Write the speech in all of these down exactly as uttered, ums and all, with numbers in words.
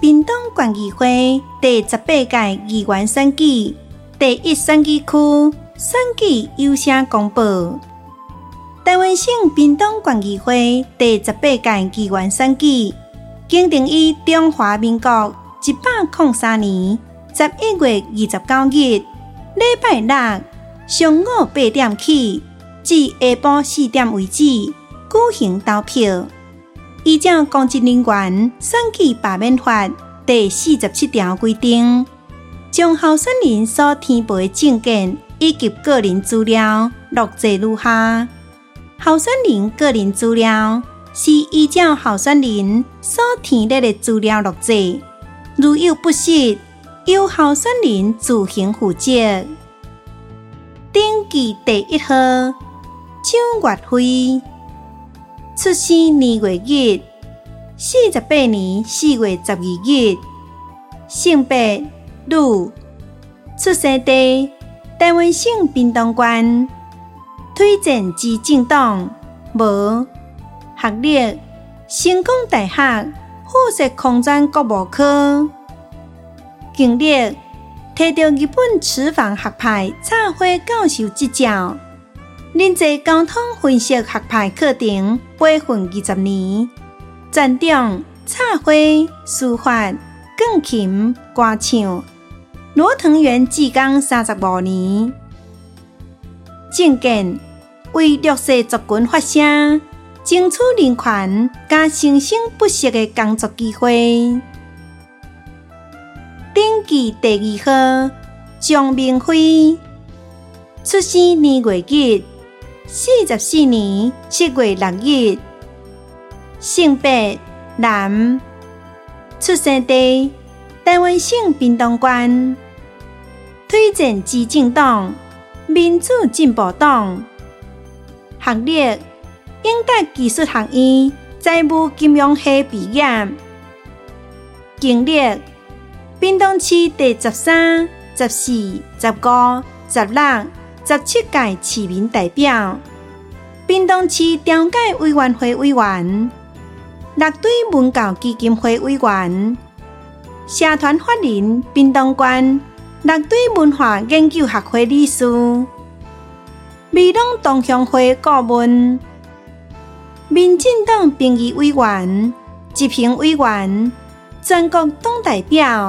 屏东县议会第十八届议员选举第一选举区选举优先公布。台湾省屏东县议会第十八届议员选举，经定于中华民国一百零三年十一月二十九日礼拜六上午八点起，至下晡四点为止举行投票。依照公职人员选举罢免法第四十七条规定，将候选人所填报的证件以及个人资料录制如下。候选人个人资料是依照候选人所填列的资料录制，如有不实，由候选人自行负责。登记第一号蒋月辉，出生年月日四十八年四月十二日，性别女，出生地台湾省屏东县，推荐之政党无，学历成功大学附设空转国务科，经历摕到日本厨房学派插花教授执照，任职交通分析学派课程培训二十年，专长插花、书法、钢琴、歌唱、罗藤园技工三十五年。证件为弱势族群发声，争取人权，加生生不息的工作机会。登记第二号张明辉，出生年月日四十四年七月六日，性别男，出生地台湾省屏东县，推荐之政党民主进步党，学历英达技术学院财务金融系毕业，经历屏东市第十三、十四、十五、十六、十七届市民代表，屏东市调解委员会委员，六队文教基金会委员，社团法人屏东县六队文化研究学会理事，美浓同乡会顾问，民进党评议委员、执行委员、全国党代表。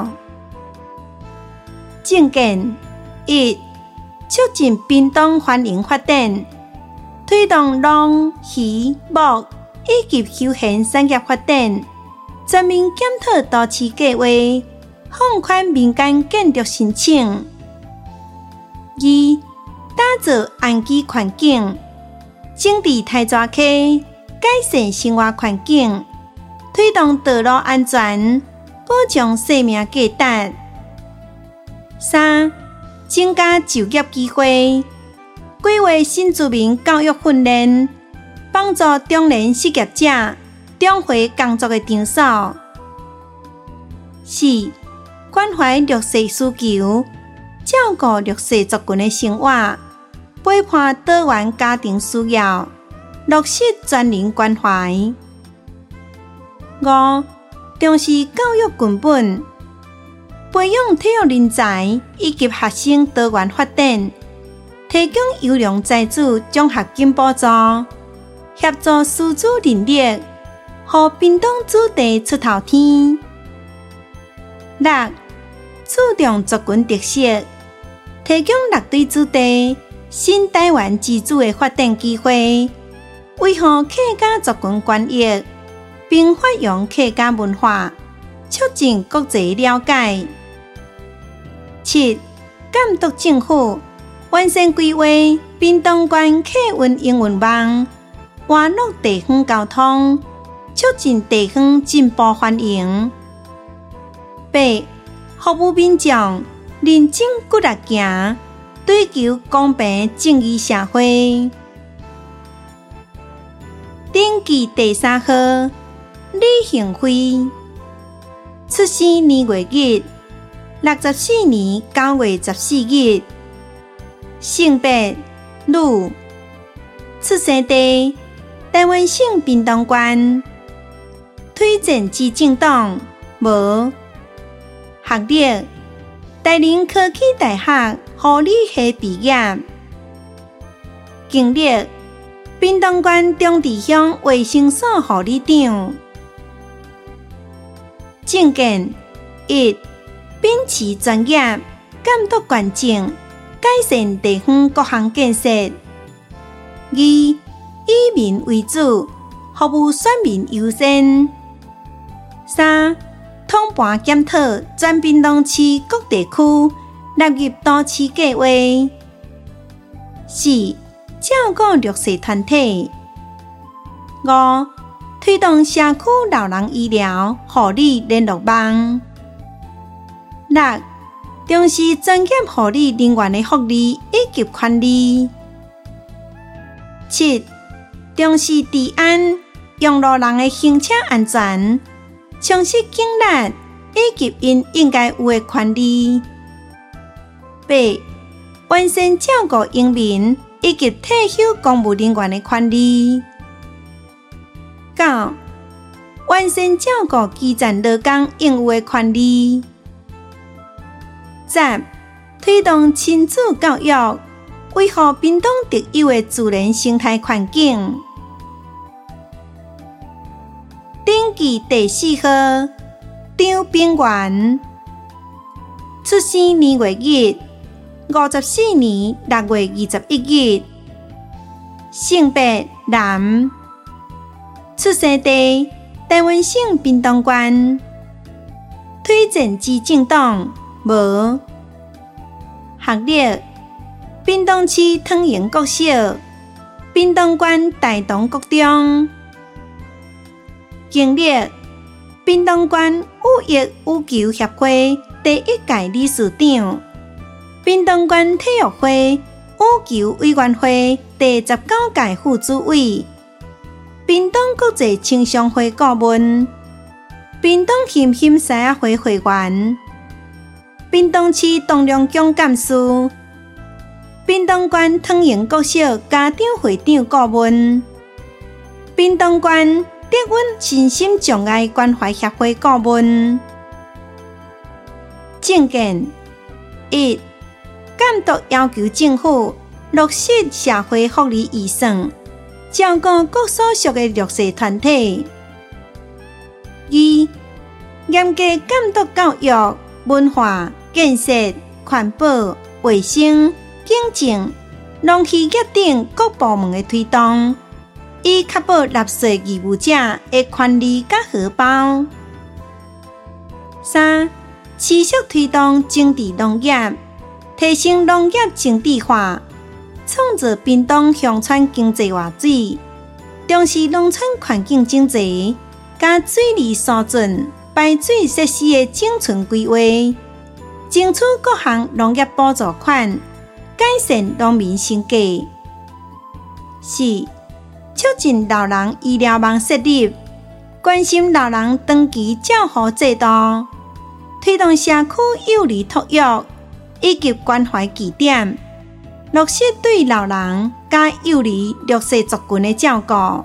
证件一，促进屏东欢迎发展，推动农、渔、牧以及休闲产业发展，全面检讨都市计划，放宽民间建筑申请。二，打造安居环境，整治台蛇溪，改善生活环境，推动道路安全，保障生命价值。三，增加就业机会，规划新住民教育训练，帮助中年失业者重回工作的场所。四，关怀弱势需求，照顾弱势族群的生活，陪伴多元家庭需要，落实全人关怀。五，重视教育根本，培养体育人才以及学生多元发展，提供优良才子奖学金补助，协助师资人力，予屏东子弟出头天。六，注重族群特色，提供六队子弟新台湾自主的发展机会，维护客家族群权益，并发扬客家文化，促进国际了解。七，监督政府完善规划屏东县客运营运网，活络地方交通，促进地方进步繁荣。八，服务民众，认真骨力行，追求公平正义社会。登记第三号李幸辉，出生年月日六十四年九月十四日，性别女，出生地台湾省屏东县，推荐之政党无， 学历：台南科技大学护理系毕业。经历：屏东县中治乡卫生所护理长。证件：一、秉持专业，监督县政，改善地方各项建设；二、以民为主，服务选民优先；三、统盘检讨全屏东市各地区纳入都市计划；四、照顾弱势团体；五、推动社区老人医疗护理联络网；六、重视专业护理人员的福利以及管理；七、重视治安，用路人的行车安全，充实警力以及因应该有的权利；八、完善照顾英民以及退休公务人员的权利；九、完善照顾基层劳工应有的权利；十、推动亲子教育，维护屏东特有的自然生态环境。登记第四号，张炳元，出生年月日五十四年六月二十一日，性别男，出生地台湾省屏东县，推荐之政党无，学历屏东市汤营国小，屏东县大同国中，经历屏东县羽翼羽球协会第一届理事长，屏东县体育会羽球委员会第十九届副主委，屏东国际青商会顾问，屏东县欣西仔会会员，屏东市东亮宫干事，屏东县汤营国小家长会长顾问，屏东县德温身心障碍关怀协会顾问。政见：一、监督要求政府落实社会福利预算，照顾各所属的弱势团体；二、严格监督教育、文化、建设、环保、卫生、警政、农渔业等各部门的推动，以确保纳税义务者的权利甲荷包。三、持续推动精致农业，提升农业精致化，创造屏东乡村经济活水，重视农村环境整齐，加水利疏浚、排水设施的整全规划，争取各项农业补助款，改善农民生计。四、促进老人医疗网设立，关心老人长期照护制度，推动社区幼儿托育以及关怀据点，落实对老人加幼儿弱势族群的照顾。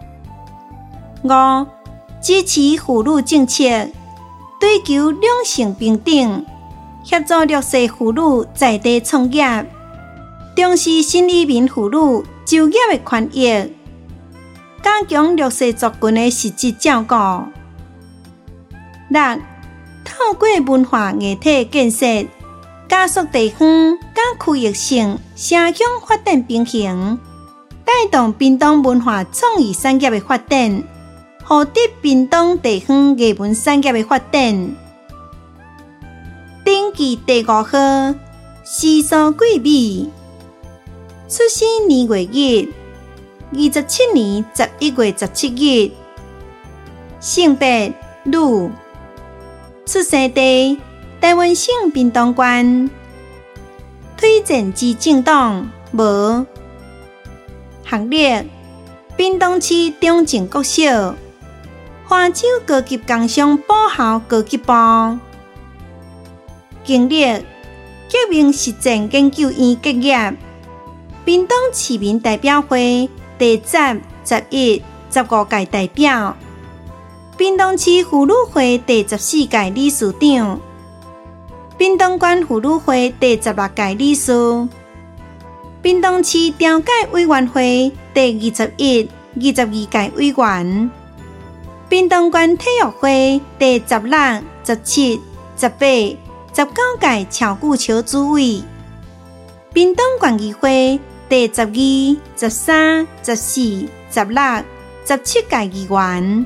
五、支持妇女政策，追求两性平等，协助弱势妇女在地创业，重视新移民妇女就业的权益，加强弱势族群的实质照顾。六、透过文化艺体建设，加速地方甲区域性城乡发展平衡，带动屏东文化创意产业的发展，扶植屏东地方艺文产业的发展。登记第五号，施素桂美，出生年月日二十七年十一月十七日，性别女，出生地台湾省屏东县，推荐之政党无，学历屏东市中正国小，花州高级工商部校高级部，经历革命实践研究院结业，屏东市民代表会第十、十一、十五届代表，屏东市妇女会第十四届理事长， 屏东县妇女会第十六届理事，屏东市调解委员会第二十一、二十二届委员，屏东县体育会第十六、十七、十八、十九届超久球主委，屏东县议会第十二、十三、十四、十六、十七届议员。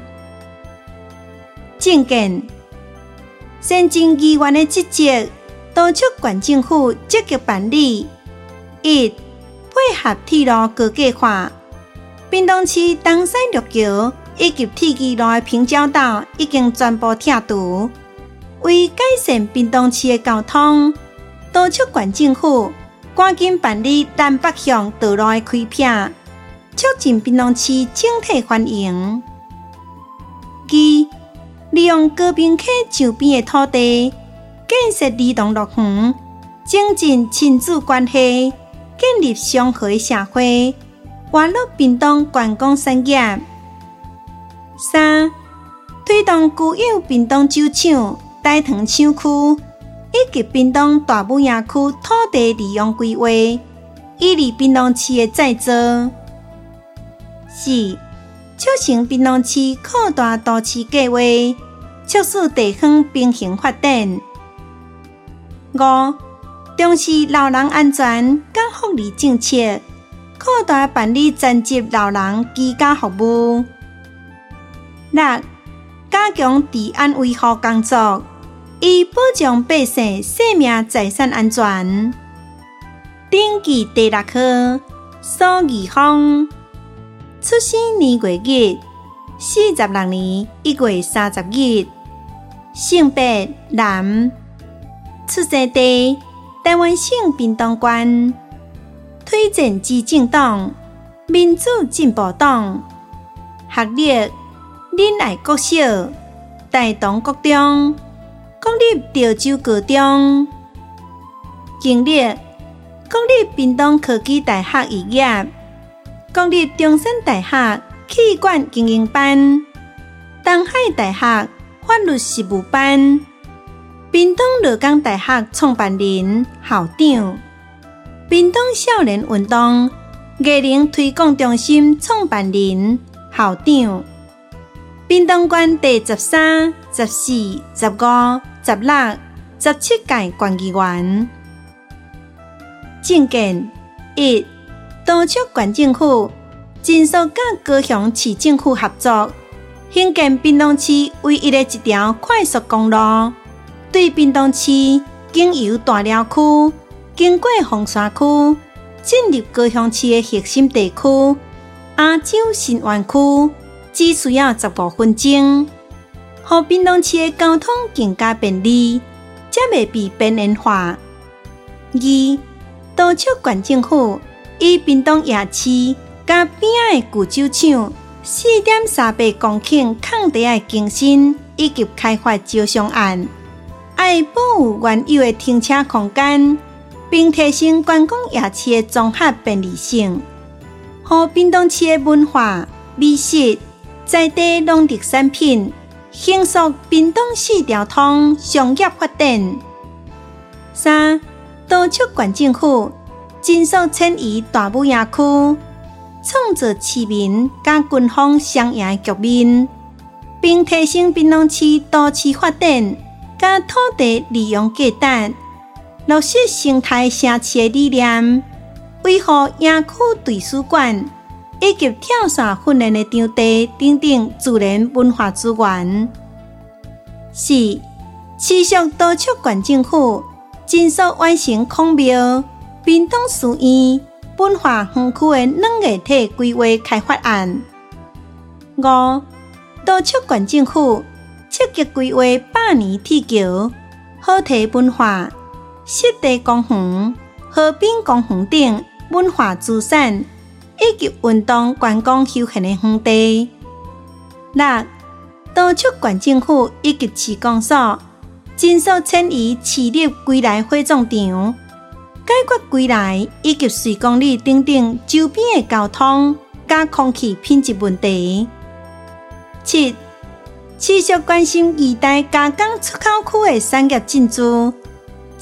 政见：先进议员的职责，督促县政府积极办理。一、配合铁路高架化，屏东市东西六桥以及铁基路的平交道已经全部拆除。为改善屏东市的交通，督促县政府赶紧办理南北向道路的开辟，促进屏东市整体繁荣。二、利用高屏溪周边的土地，建设儿童乐园，增进亲子关系，建立祥和的社会，活络屏东观光产业。三、推动具有屏东酒厂、大塘厂区以及屏东大武营区土地利用规划，以利屏东市的再造。四、促成屏东市扩大都市计划，促使地方平衡发展。五、重视老人安全甲福利政策，扩大办理残疾老人居家服务。六、加强治安维护工作，以保障百姓生命财产安全。登记第六号，苏义芳，出生年月日四十六年一月三十日，性别男，出生地台湾省屏东县，推荐之政党民主进步党，学历仁爱国小、大同国中、国立潮州高中，经历国立屏东科技大学肄业，国立中山大学企管经营班，东海大学法律事务班，屏东罗岗大学创办人、校长，屏东少年运动艺能推广中心创办人、校长，屏东县第十三、十四、十五、十六、十七届县议员。政见：一、督促县政府尽速甲高雄市政府合作，兴建屏东市唯一的一条快速公路，对屏东市经由大寮区，经过凤山区，进入高雄市的核心地区亚洲新湾区，只需要十五分钟，让屏东市的交通更加便利，才袂被边缘化。二、督促县政府以屏东夜市甲边仔的旧酒厂四点三八公顷空地的更新以及开发招商案，爱保有原有的停车空间，并提升观光夜市的综合便利性，让屏东市的文化、美食、在地农特产品形塑屏东市交通商业发展。三、督促县政府尽速迁移大武营区，创造市民甲军方双赢的局面，并提升屏东市都市发展甲土地利用价值，落实生态城市的理念，维护营区图书馆以及跳伞训练的场地等等自然文化资源。四、持续督促县政府尽速完成孔庙、屏东书院、文化园区的软硬体规划开发案。五、督促县政府积极规划百年铁桥、好体文化、湿地公园、河滨公园等文化资产，以及运动观光休闲的园地。六、督促县政府以及市公所尽速迁移市立归来火葬场，解决归来以及瑞光里等等周边的交通加空气品质问题。七、持续关心二代加工出口区的产业进驻，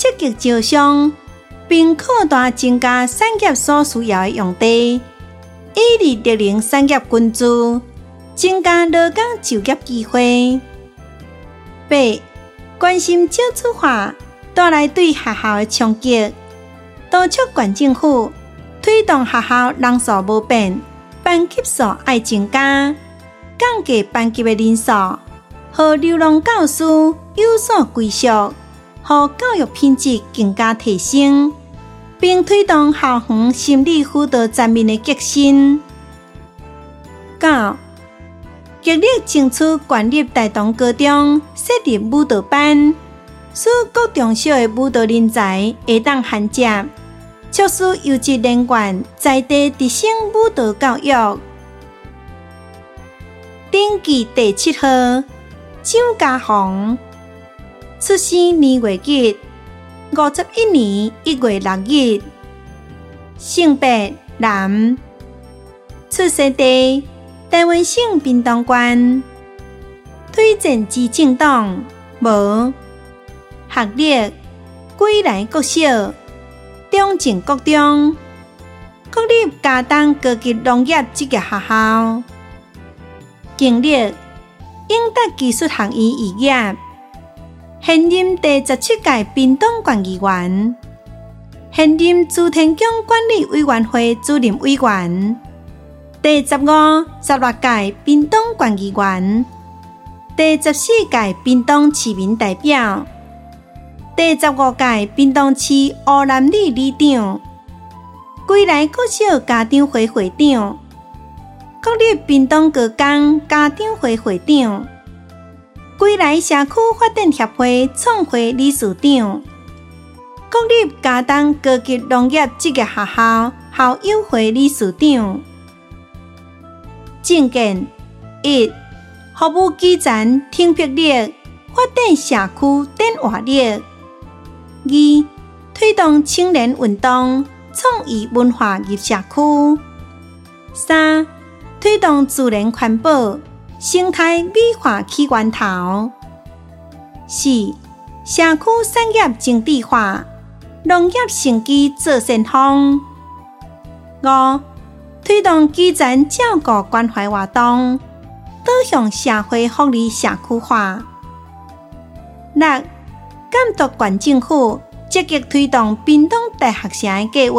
积极招商，并扩大增加产业所需要的用地，以利绿能产业群聚，增加劳工就业机会。八、关心少子化带来对学校的冲击，督促县政府推动学校人数无变，班级数要增加，降低班级的人数，让流浪教师有所归属，让教育品质更加提升，并推动校园心理辅导全面的革新。九、极力争取建立台东高中设立舞蹈班，使各中小的舞蹈人才会当衔接，促使优质人员在地提升舞蹈教育。登记第七号蒋家宏，出生年月日五十一年一月六日，性别男，出生地台湾省屏东县，推荐之政党无，学历归来国小、中正国中、国立嘉东高级农业职业学校，经历英达技术学院毕业，现任第十七届屏东县议员，现任朱天江管理委员会主任委员，第十五、十六届屏东县议员，第十四届屏东市民代表，第十五届屏东市乌南里里长，归来国小家长会会长，国立屏东高工家长会会长，归来社区发展协会创会理事长，国立嘉东高级农业职业学校校友会理事长。政见一、服务基层听魄力，发展社区电话力；二、推动青年运动，创意文化入社区；三、推动自然环保，生态美化起源头；四、社区产业精致化，农业生机做先锋；五、推动基层照顾关怀活动，导向社会福利社区化。六、监督县政府积极推动屏东大学城的计划。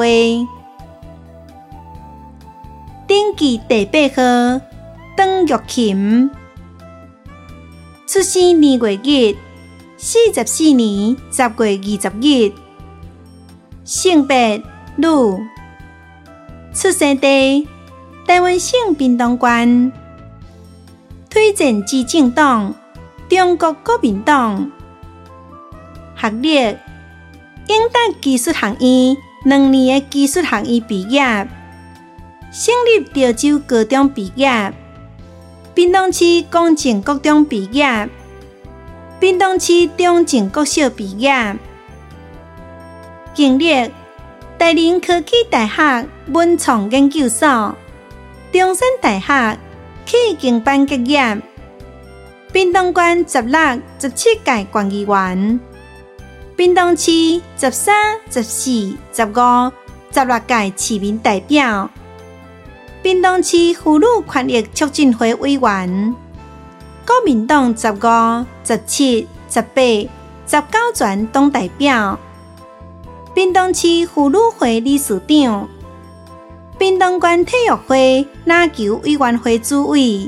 登记第八号邓玉琴，出生年月日四十四年十月二十日，性别女，出生地台湾省屏东县，推荐之政党中国国民党，学历英达技术学院两年的技术学院毕业，省立潮州高中毕业，屏东市公正国中毕业，屏东市中正国小毕业，经历台林科技大学文创研究所、中山大学企经班结业，屏东县十六、十七届县议员，屏东市十三、十四、十五、十六届市民代表，屏东市妇女权益促进会委员，国民党十五、十七、十八、十九全党代表，屏东市妇女会理事长，屏东县体育会篮球委员会主委。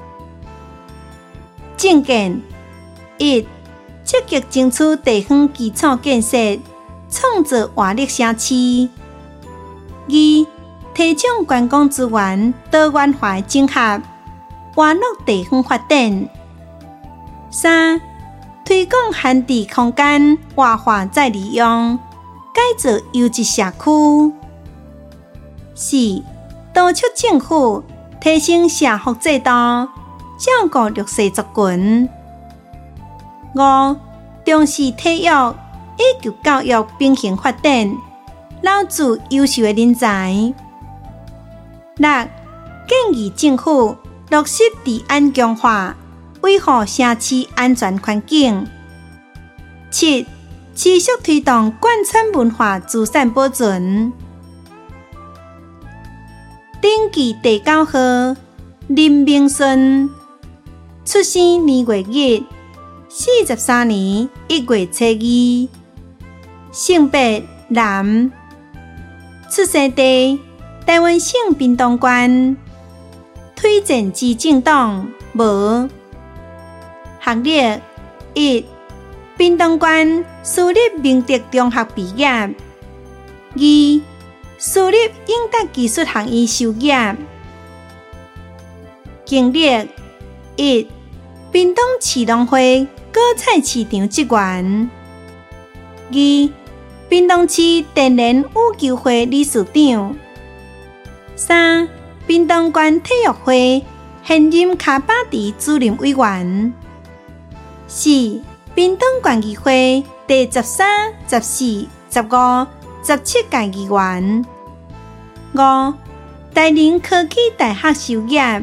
政见一、积极争取地方基础建设，创造活力城市；二、提倡观光资源多元化整合，活络地方发展；三、推广闲置空间活化再利用，改造优质社区；四、督促政府提升社福制度，照顾弱势族群；五、重视体育以及教育平衡发展，留住优秀的人才；六、建议政府落实治安强化，维护城市安全环境；七、 持续推动贯穿文化资产保存。登记第九号林明顺，出生年月日四十三年一月七二，性别男，出生地台湾省屏东县，推荐基政党无，学历一，屏东县私立明德中学毕业；二，私立永达技术学院修业。经历一，屏东市农会果菜市场职员；二，屏东市电联羽球会理事长；三，屏东县体育会现任卡巴迪主任委员；四，屏东县议会第十三、十四、十五、十七届议员；五，台宁科技大学修业。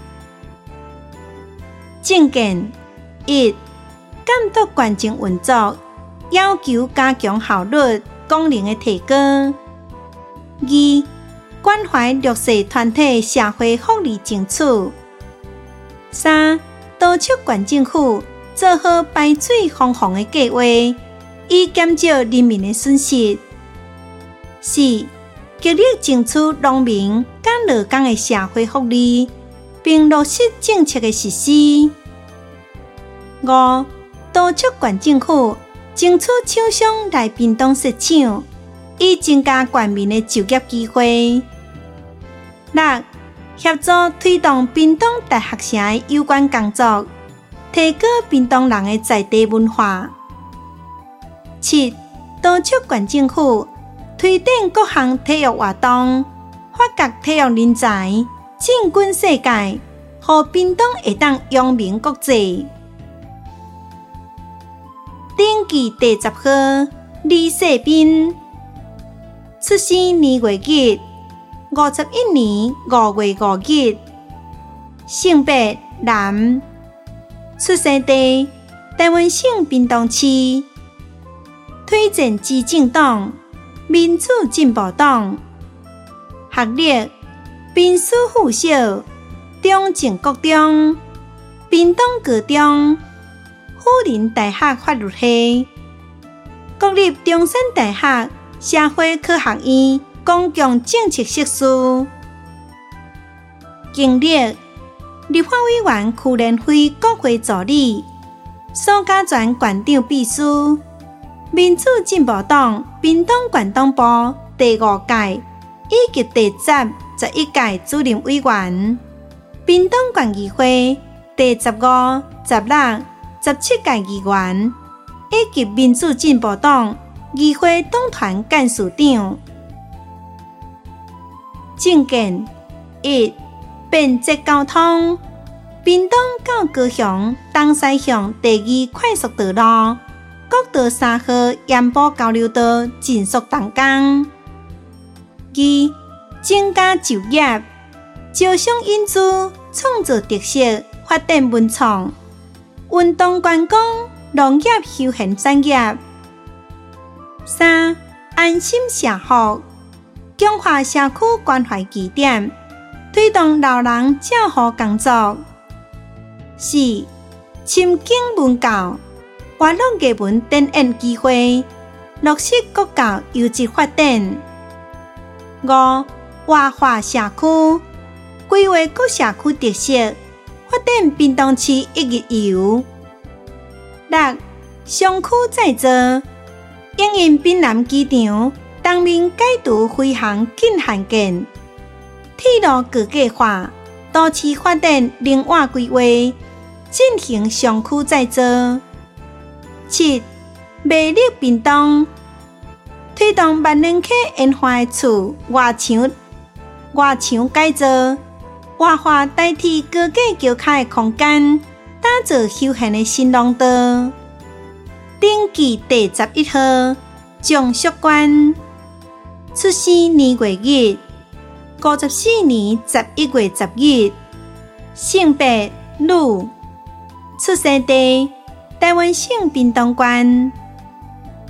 政见一，监督县政运作，要求加强效率、功能的提高；二，关怀弱势团体社会福利争取；三，督促县政府做好排水防洪的计划，以减少人民的损失；四，极力争取农民甲劳工的社会福利，并落实政策的实施。五，督促县政府争取厂商来屏东设厂，以增加县民的就业机会。六，协助推动屏东大学城的有关工作，提高屏东人的在地文化。七，督促县政府推展各项体育活动，发掘体育人才，进军世界，让屏东会当扬名国际。登记第十号李世斌，出生年月日五十一年五月五日，性别男，出生地台湾省屏东市，推荐基政党民主进步党，学历兵师附小、中正国中、屏东高中、辅仁大学法律系、国立中山大学社会科学院公共政策硕士。经历立法委员区联会国会助理、苏家全县长秘书、民主进步党屏东县党部第五届以及第十、十一届主任委员，屏东县议会第十五、十六、十七届议员，以及民主进步党议会党团干事长。政见一，便捷交通，屏东到高雄东西向第二快速道路国道三号盐埔交流道尽速动工。二，增加就业，招商引资，创造特色，发展文创、运动观光、农业休闲产业。三，安心社福，强化社区关怀据点，推动老人照护工作。四，深耕文教，活络艺文展演机会，落实国教优质发展。五，活化社区，规划各社区特色，发展屏东市一日游。六，商区再造，应用滨南机场东面改图飞航近hạn建，铁路高架化，都市发展另外规划，进行商区再造。七，魅力屏东，推动万人客烟花厝外墙外墙改造，活化代替高架桥卡的空间，打造休闲的新廊道。登记第十一号蒋淑娟，出生年月日五十四年十一月十日，性别女，出生地台湾省屏东县，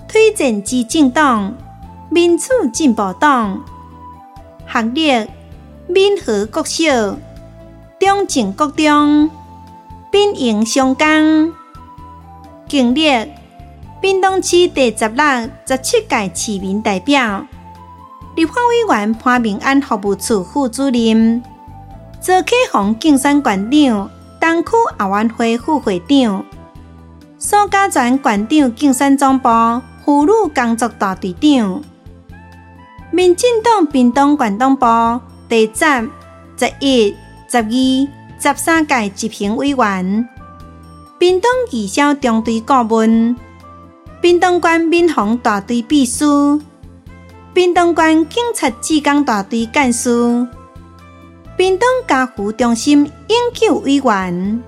推荐之政党、民主进步党。学历：民和国小、中正国中、民营商工。经历：屏东市第十六、十七届市民代表，立法委员潘明安服务处副主任，赵启宏竞选馆长，东区后援会副会长，苏家全馆长竞选总部妇女工作大队长，民进党屏东县党部第十、十一、十二、十三届执行委员，屏东义消中队顾问，屏东县民防大队秘书，屏东县警察志工大队干事，屏东家扶中心永久委员。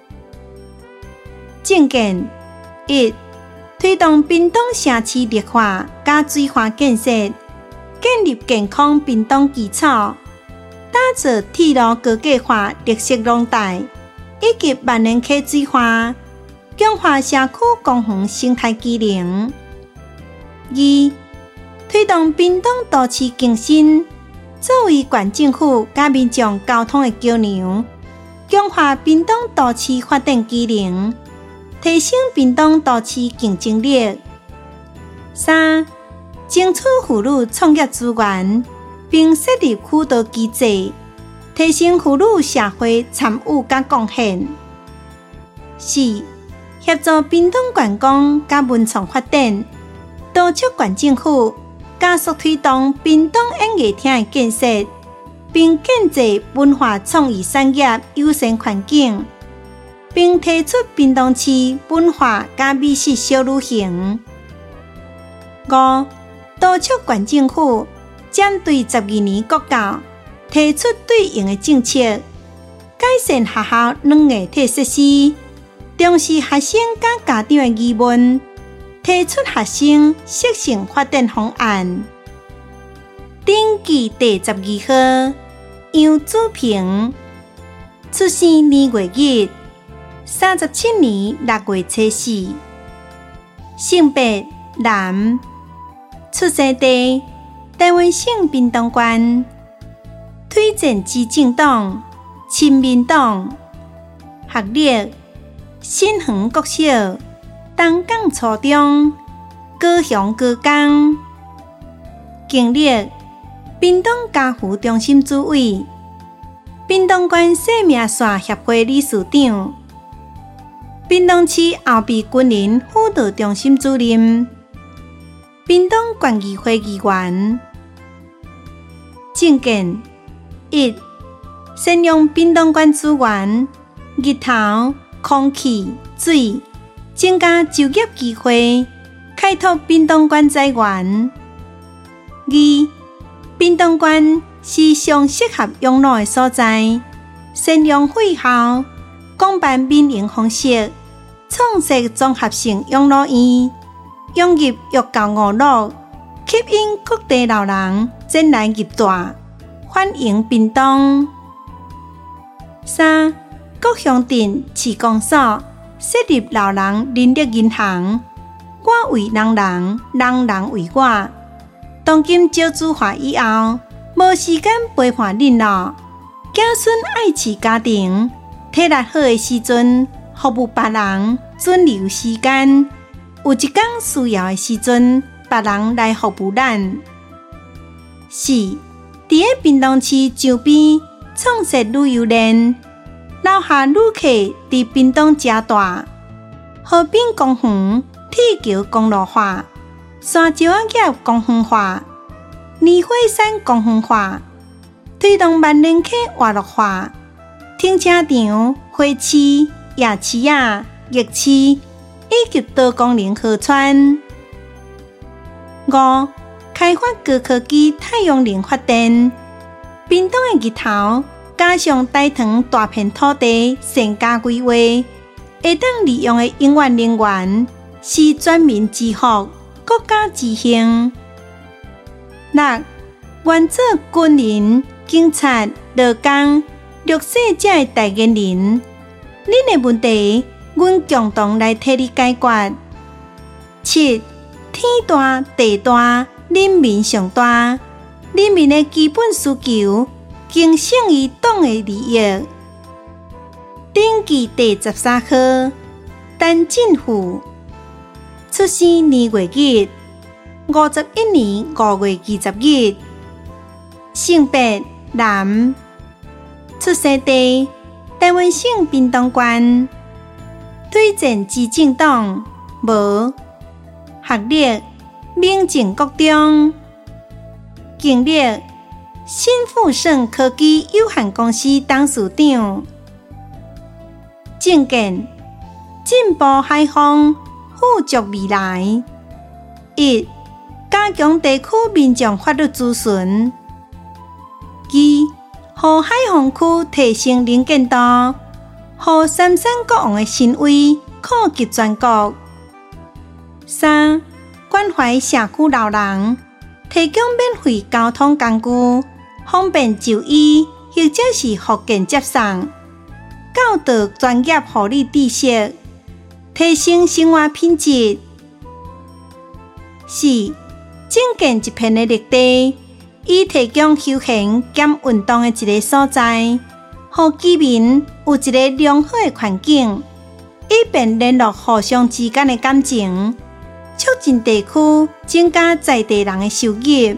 政见：一、推动屏东城市绿化加水化建设，建立健康屏东基础，打造铁路高架化绿色廊带，以及万年溪水化，强化社区公园生态机能。二、推动屏东都市更新，作为县政府甲民众交通的桥梁，强化屏东都市发展机能，提升屏东都市竞争力。三、争取妇女创业资源，并设立辅导机制，提升妇女社会参与甲贡献。四、协助屏东观光甲文创发展，督促县政府加速推动屏东演艺厅的建设，并建设文化创意产业优先环境，并提出屏东市文化甲美食小旅行。五、督促县政府针对十二年国教提出对应的政策，改善学校软硬体设施，重视学生甲家长的疑问，提出学生适性发展方案。登记第十二号，杨祖平，出生年月日三十七年六月初四，性别男，出生地台湾省屏东县，推荐之政党亲民党，学历新园国小、东港初中、高雄高工，经历屏东家扶中心主委、屏东县生命线协会理事长、屏东市后备军人辅导中心主任、屏东县议会议员。政见：一、善用屏东县资源，日头、空气、水，增加就业机会，开拓屏东县资源。二、屏东县是上适合养老的所在，善用废校，广办民营方式，创设综合性养老院，融入幼教五路，吸引各地老人前来入住，欢迎屏东。三、各乡镇市公所设立老人人力银行，我为人人，人人为我。当今少子化以后，无时间陪伴恁老，子孙爱饲家庭，体力好的时阵服务别人，准留时间；有一天需要的时阵，别人来服务咱。四、伫咧屏东市周边创设旅游链，留下旅客伫屏东吃大，河滨公园、铁桥公路化，山石业公园化，泥火山公园化，推动万年溪活络化，停车场、花市、夜市啊、热市以及多功能河川。五、开发高科技太阳能发电，屏东的日头加上台糖大片土地善加规划，会当利用的永远能源是全民之福，国家之幸。六、原做军人、警察、劳工、弱势者的代言人，恁的问题，阮共同来替你解决。七、 天大地大，人民上大，人民的基本需求更胜于党的利益。登记第十三号，陈进富，出生年月日五十一年五月二十日，性别男，出生地台湾省屏东县，推荐基政党无，学历明正国中，经历新富盛科技有限公司董事长。政见进步开放，富足未来。一、加强地区民众法律咨询。二、予海防区提升能见度，予三山国王的神威扩及全国。三、关怀社区老人，提供免费交通工具，方便就医或者是福建接送。教导专业护理知识，提升生活品质。四、增建一片的绿地，以提供休闲兼运动的一个所在，让居民有一个良好的环境，以便联络互相之间的感情，促进地区增加在地人的收入。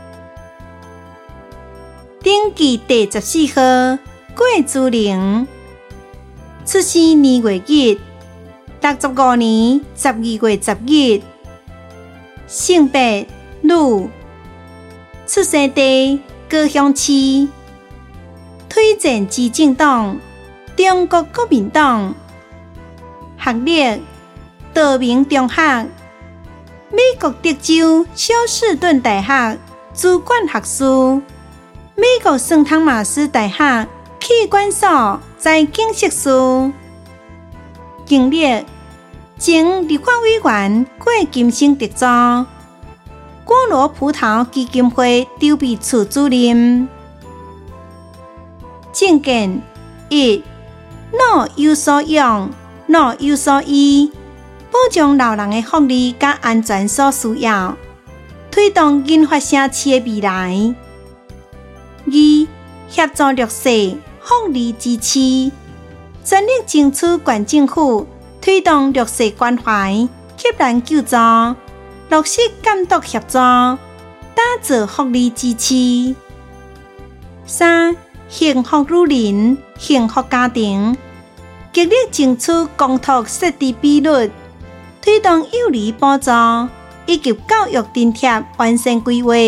登记第十四号，郭珠玲，出生年月日六十五年十二月十日，性别女，出生地高雄市，推荐基政党中国国民党，学历道明中学，美国德州休斯顿大学主管学士，美国圣汤马斯大学器官所财经硕士。经历前立法委员郭金生特助，果罗葡萄基金会筹备处主任。政见一、老有所养，老有所依，保障老人的福利甲安全所需要，推动银发城市的未来。二、协助弱势福利支持，全力争取县政府推动弱势关怀、急难救助，落实监督协助，打造福利支持。三、幸福女人、幸福家庭，极力争取公托设置比率，推动幼儿补助以及教育津贴完善规划。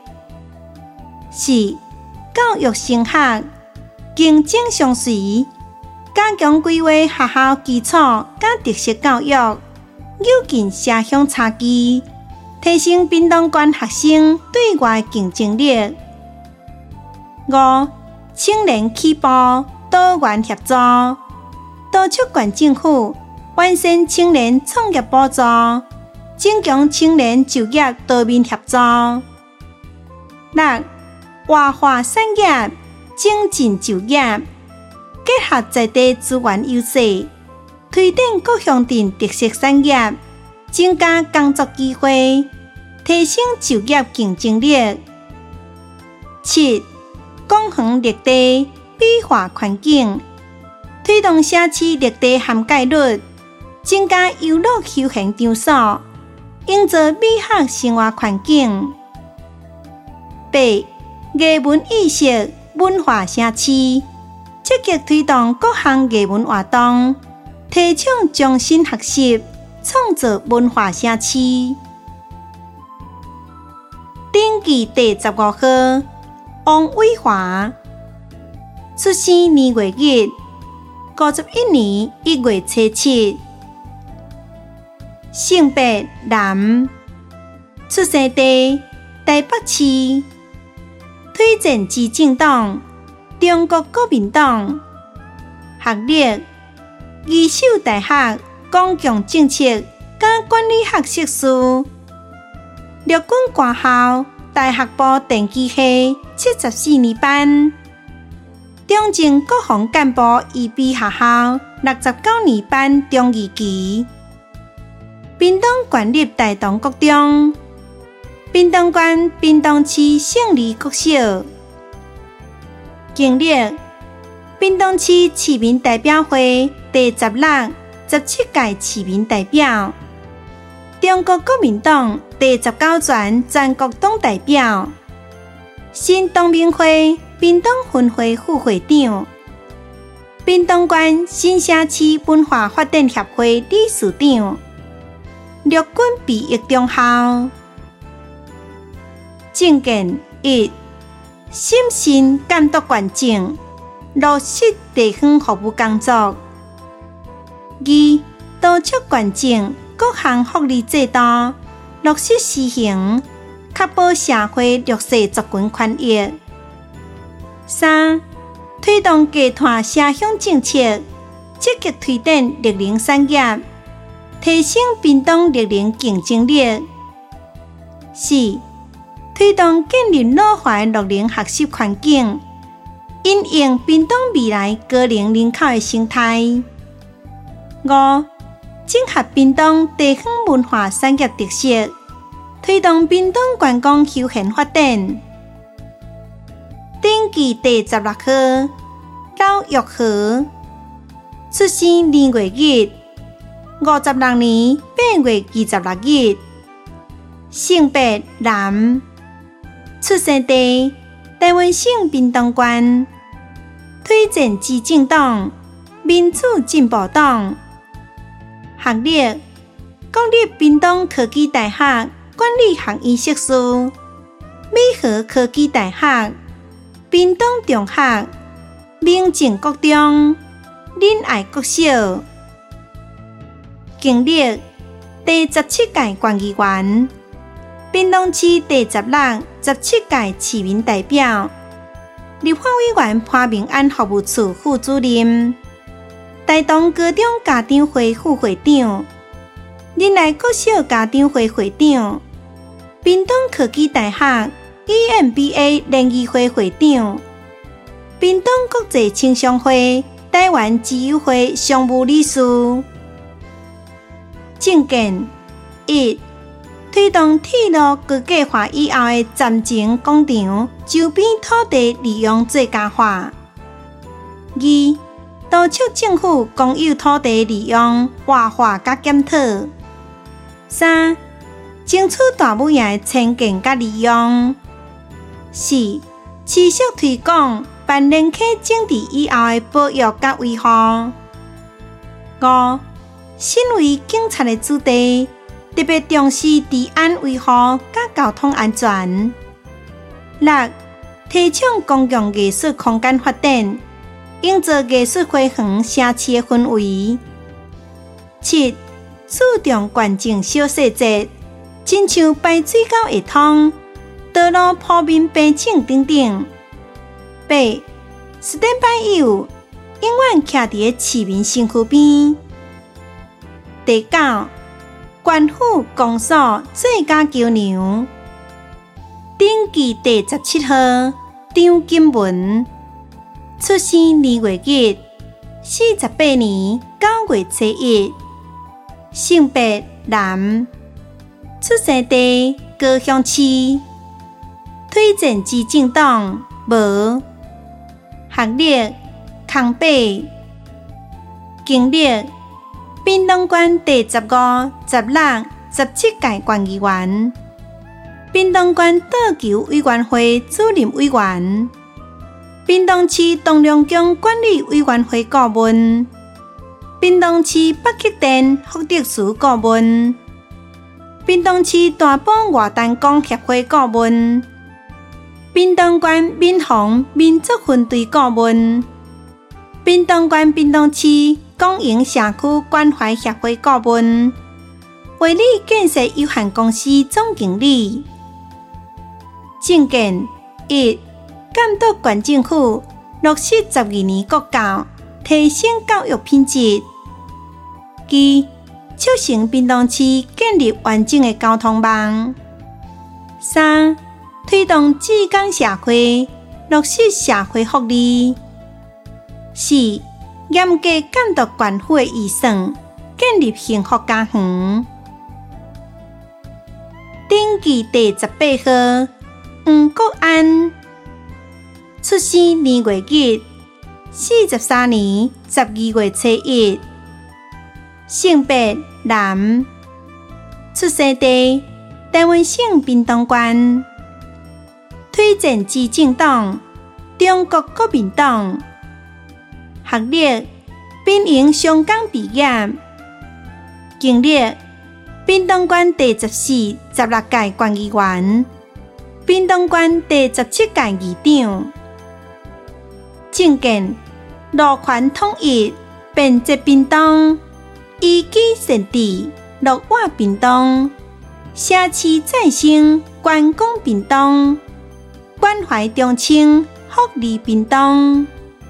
四、教育升学，竞争相随，加强规划学校基础甲特色教育，扭紧城乡差距，提升屏东县学生对外竞争力。五、青年起步多元协助，督促县政府完善青年创业补助，增强青年就业多面协助。六、活化产业，增进就业，结合在地资源优势，推展各乡镇特色产业，增加工作机会，提升就业竞争力。七、公园绿地美化环境，推动社区绿地涵盖率，增加游乐休闲场所，营造美好生活环境。八、艺文意识文化城市，积极推动各项艺文活动，提倡终身学习，创造文化城市。登记第十五号，王伟华，出生年月日五十一年一月初七，性别男，出生地台北市，推荐基政党中国国民党，学历宜秀大学公共政策甲管理学硕士，陆军官校大学部电机系七十四年班，中正国防干部预备学校六十九年班中二期， 屏东县立大同国中、屏东县屏东市胜利国小。经历屏东市市民代表会第十六、十七届市民代表，中国国民党第十九全全国党代表，新党民会屏东分会副会长，屏东县新社区文化发展协会理事长，陆军毕业中校。政见一：审慎监督县政，落实地方服务工作。二、督促县政各项福利制度落实施行，确保社会弱势族群权益。三、推动加团社乡政策，积极推展绿能产业，提升屏东绿能竞争力。四、推动建立老化绿能学习环境，因应屏东未来高龄人口的生态。五、整合屏东地方文化产业特色，推动屏东观光休闲发展。登记第十六号，老玉和，出生年月日五十六年八月二十六日，性别男，出生地台湾省屏东县，推荐基进党、民主进步党。学历：国立屏东科技大学管理学院硕士，美和科技大学、屏东中学、明正国中、仁爱国小。经历：第十七届县议员，屏东市第十六、十七届市民代表，立法委员潘明安服务处副主任，台东高中家长会副会长，仁爱国小家长会会长，屏东科技大学 E M B A 联谊会会长，屏东国际青商会台湾自由会常务理事。政见一：推动铁路高架化以后的站前广场周边土地利用最佳化。二、督促政府公有土地利用活化甲检讨。三、争取大武营的迁建甲利用。四、持续推广办联客政治以后的保育甲维护。五、身为警察的子弟，特别重视治安维护甲交通安全。六、提倡公共艺术空间发展，营造艺术花园社区的氛围。七、注重县政小细节，亲像排水沟系统、道路铺面平整等等。八、stand-by友永远徛伫市民身躯边。第九、县府公所最佳桥梁。登记第十七号，张金文，出生年月日四十八年九月初一，性别男，出生地高雄市，推荐基进党无，学历康北，经历屏东县第十五、十六、十七届县议员，屏东县岛球委员会主任委员，屏东市东龙宫管理委员会顾问，屏东市北极电福德司顾问，屏东市大埔外丹工协会顾问，屏东县民防民族分队顾问，屏东县屏东市公营社区关怀协会顾问，卫理建设有限公司总经理。政见一：监督县政府落实十二年国教，提升教育品质。二、促成屏东市建立完整的交通网。三、推动志工社会，落实社会福利。四、严格监督县府的预算，建立幸福家园。 登记第十八號黃國安，出生年月日四十三年十二月初一，性別男，出生地台灣省屏東縣，推薦之政黨中國國民黨，學歷兵營商港畢業，經歷屏東縣第十四、十六屆縣議員，屏東縣第十七屆議長，政見路權統一，便捷屏東，依己善治，樂活屏東，社區再生，觀光屏東，關懷中青，福利屏東。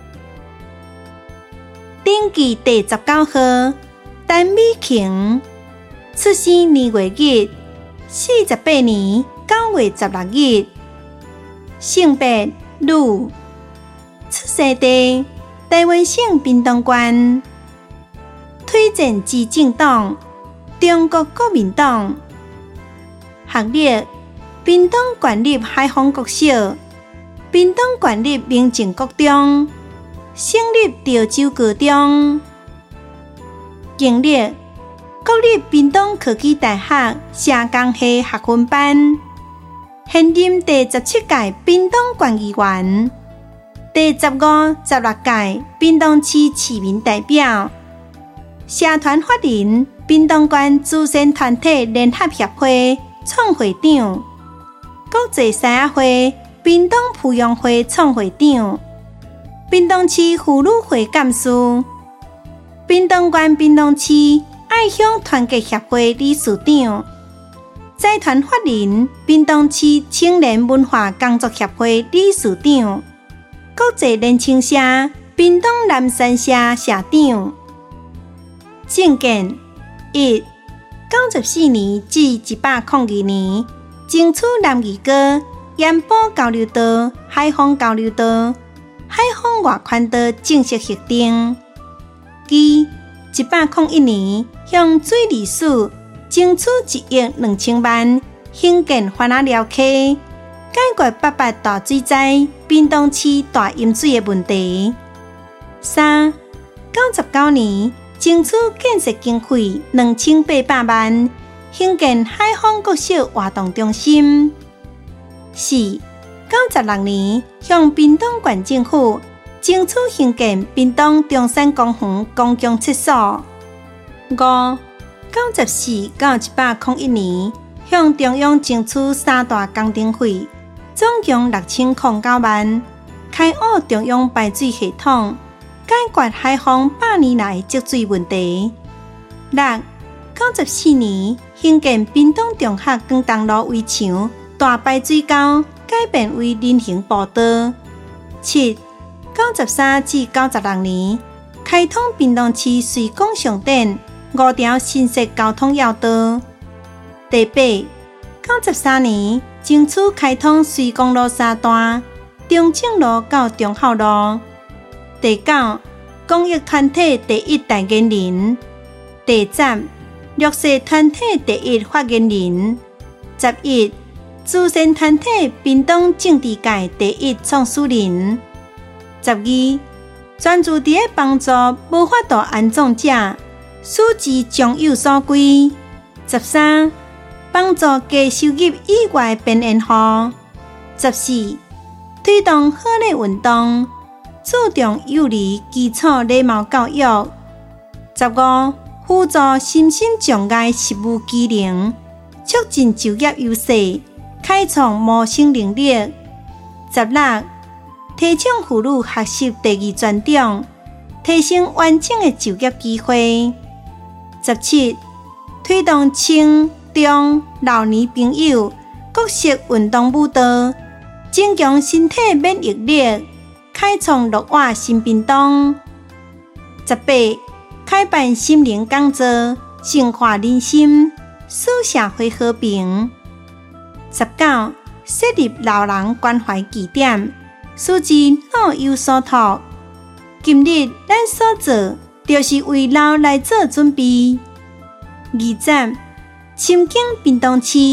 登記第十九號陳美瓊，出生年月日四十八年九月十六日，性別女，出生地台灣省屏東縣，推薦之政黨中國國民黨，學歷屏東縣立海豐國小，屏東縣立明正國中，省立潮州高中，經歷國立屏東科技大學社工系學分班，現任第十七屆屏東縣議員，第十五、十六屆屏東市市民代表，社團法人屏東縣慈善團體聯合協會創會長，國際西亞會屏東培養會創會長，屏東市婦女會幹事，屏東縣屏東市愛鄉團結協會理事長，財團法人屏東市青年文化工作協會理事長，國際年輕社屏東南山社社長。政見一，九十四年至一百零二年，爭取南漁高、鹽埔交流道、海豐交流道、海豐外環道正式核定。二，一百零一年，向水利署爭取一億兩千萬，興建番仔寮溪，解決八八大水災、屏東市大淹水的問題。三，九十九年，爭取建設經費兩千八百萬，興建海豐國小活動中心。四，九十六年，向屏東縣政府爭取興建屏東中山公園公共廁所。五，九十四到一百零一年，向中央爭取三大工程費，總共六千零九萬，開挖中央排水系統，解決海豐百年來積水問題。六，九十四年，興建屏東中學廣東路圍牆大排水溝，改變為人行步道。七，九十三至九十六年，開通屏東市水港商店五條新設交通要道。第八，九十三年，爭取開通水公路三段，中正路到中孝路。第九，公益團體第一代言人。第十，綠色團體第一發言人。十一，慈善團體屏東政治界第一創始人。十二，專注佇咧幫助無法度安葬者，書籍將有所歸。十三，幫助低收入以外邊緣戶。十四，推動好禮運動，注重幼兒基礎禮貌教育。十五，輔助身心障礙實務技能，促進就業優勢，開創謀生能力。十六，提倡婦女學習第二專長，提升完整的就業機會。十七，推動青中老年朋友各式運動舞蹈，增強身體免疫力，開創樂活新屏東。十八，開辦心靈講座，淨化人心，使社會和平。十九，設立老人關懷據點，使之老有所託。今日咱所做，就是為老來做準備。二十，深耕屏東市，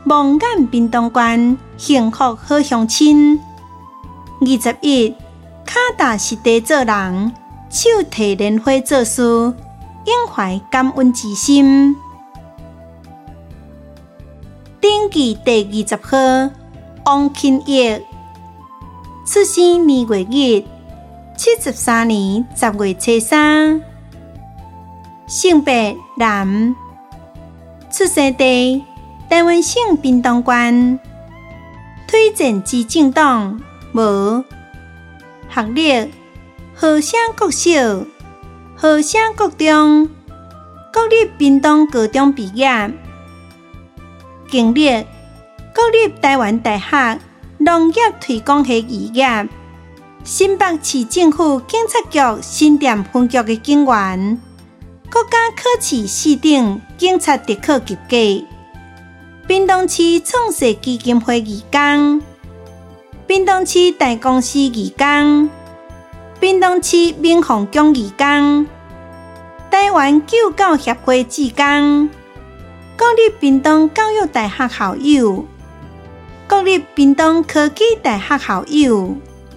望眼屏东县幸福好乡亲。二十一，脚踏实地做人，手提莲花做事，永怀感恩之心。登记第二十號，王慶益，出生年月日七十三年十月初三，性別男，出生地台灣省屏東縣，推薦之政黨無，學歷河省國小、河省國中、國立屏東高中畢業。經歷國立台灣大學農業推廣系肄業，新北市政府警察局新店分局的警員，國家考試四等警察特考及格，屏東市創世基金會義工，屏東市大公司義工，屏東市民防局義工，台灣救教協會志工，國立屏東教育大學校友，國立屏東科技大學校友。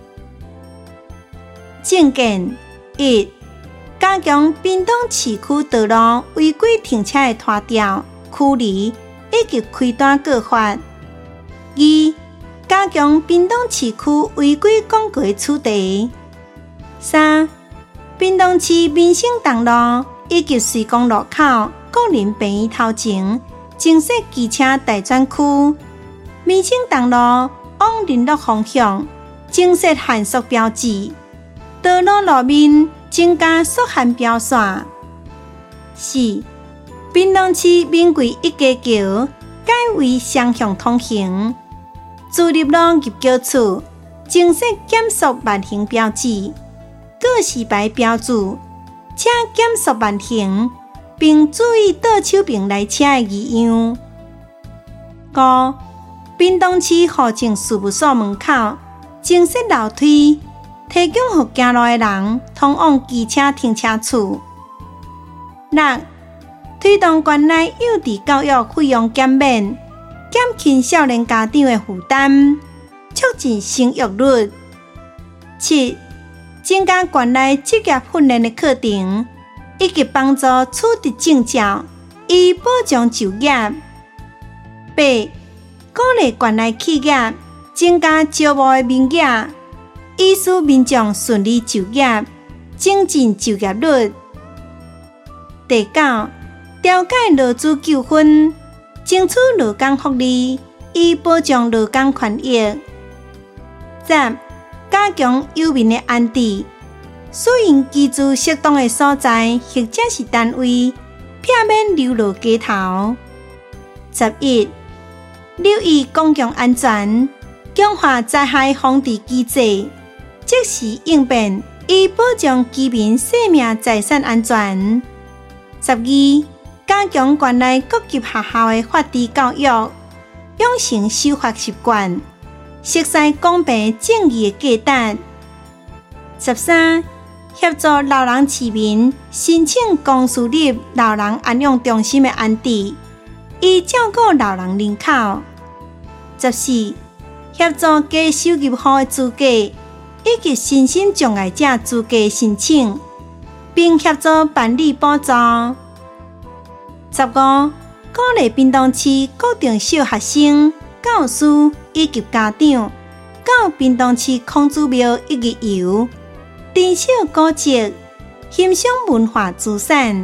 政見一，加強屏東市區道路違規停車的拖吊、驅離以及開單告發；二，加強屏東市區違規廣告的處理；三，屏東市民生東路以及水工路口個人便宜頭前，增設機車待轉區；民生東路往林樂方向，增設限速標誌；道路路面增加速限標線。四、屏東市民貴一街橋改為雙向通行；自立路入橋處增設減速慢行標誌、告示牌標註，請減速慢行，並注意倒手邊來車的異樣。五、屏東市戶政事務所門口增設樓梯，提供予行路的人通往機車停車處。六、推動縣內幼稚教育費用減免，減輕少年家長的負擔，促進生育率。七、增加縣內職業訓練的課程，以及幫助取得證照，以保障就業。八、鼓勵縣內企業增加招募的名額，以使民眾順利就業，增進就業率。第九，調解勞資糾紛，爭取勞工福利，以保障勞工權益。十、加強遊民的安置，使因居住適當的所在或者是單位，避免流落街頭。十一、留意公共安全，強化災害防治機制，即時應變，以保障居民生命財產安全。十二、加強縣內各級學校的法治教育，養成守法習慣，熟悉公平正義的價值。十三、協助老人市民申請公私立老人安養中心的安置，以照顧老人人口。十四、協助低收入戶的資格，以及身心障礙者資格申請，並協助辦理補助。十五、鼓勵屏東市各中小學生、教師以及家長到屏東市孔子廟一日遊，珍惜古蹟，欣賞文化資產。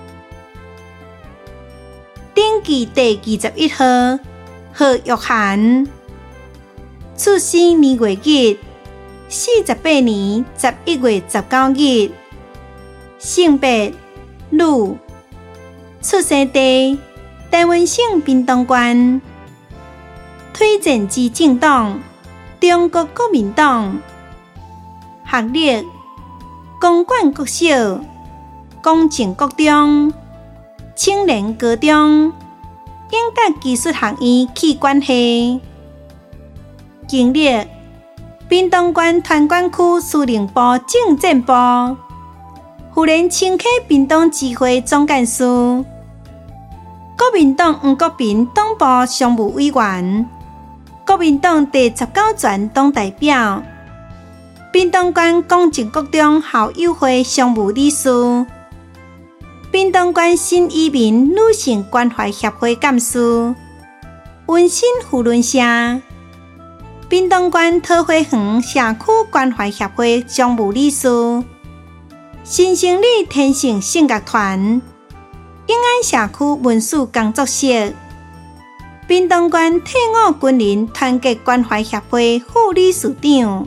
登記第二十一號，何玉涵，出生年月日四十八年十一月十九日，性別女，出生地台灣省屏東縣，推薦之政黨中國國民黨，學歷公館國小、公正國中、青年高中、英達技術學院企管系。經歷屏東縣團管區司令部政戰部、婦聯青溪屏東支會總幹事。 国民党黄國斌黨部常務委員，國民黨第十九全黨代表，屏東縣公職國中校友會常務理事，屏東縣新移民女性關懷協會幹事，溫馨扶輪社，屏東縣桃花園社區關懷協會常務理事，新生里天性性樂團，永安社區文史工作室，屏東縣退伍軍人團結關懷協會副理事長。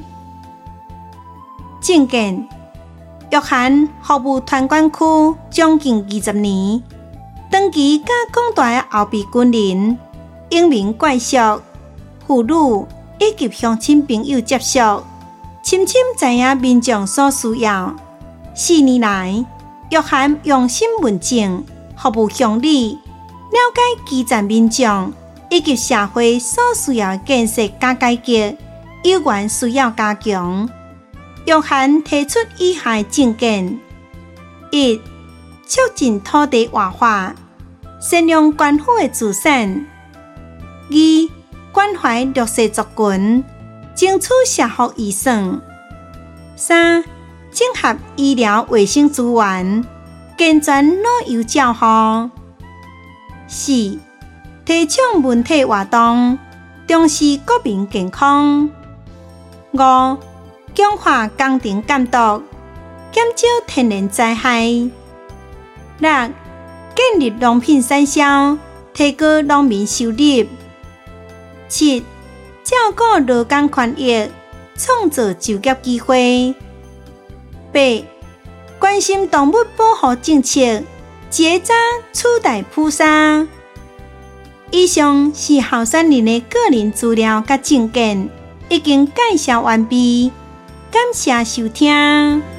政見：約翰服務團管區將近二十年，長期甲廣大的後備軍人、英明怪叔、婦女以及鄉親朋友接觸，深深知影民眾所需要。四年來，約翰用心問政，服務鄉里，了解基層民眾以及社會所需要的建設甲改革，有關需要加強。約翰提出以下政見：一、促進土地活化，善用官府的資產；二、關懷弱勢族群，爭取社福預算；三、整合醫療衛生資源，健全老幼照護；四、提倡文體活動，重視國民健康；五、強化工程監督，減少天然災害；六、建立農品產銷，提高農民收入；七、照顧勞工權益，創造就業機會；八、關心動物保護政策，結紮取代撲殺。以上是候選人的個人資料甲政見，已經介紹完畢。感謝收聽。